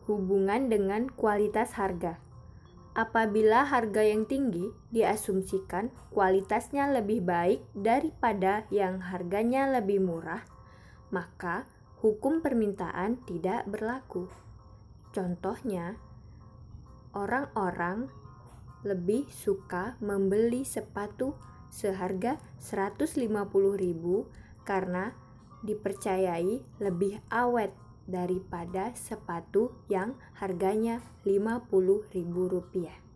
Hubungan dengan kualitas harga. Apabila harga yang tinggi diasumsikan kualitasnya lebih baik daripada yang harganya lebih murah, maka hukum permintaan tidak berlaku. Contohnya, orang-orang lebih suka membeli sepatu seharga 150.000 karena dipercayai lebih awet daripada sepatu yang harganya Rp50.000.